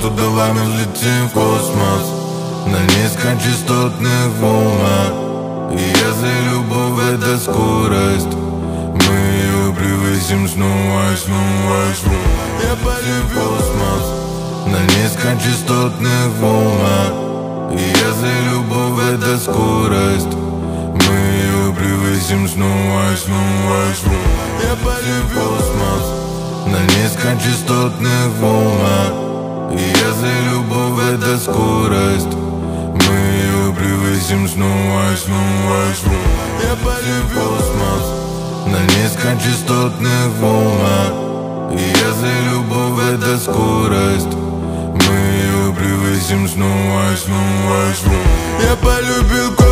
что давай мы взлетим в космос на низкочастотных волнах. И если любовь — это скорость, мы ее превысим снова и снова и снова. Я полюбил космос на низкочастотных волнах. И если любовь — это скорость, мы ее превысим снова и снова и снова. Я полюбил космос на низкочастотных волнах. И если любовь — это скорость, мы ее превысим снова и снова и снова. Я полюбил космос на низкочастотных волнах. И если любовь — это скорость, мы ее превысим снова и снова и снова. Я полюбил космос.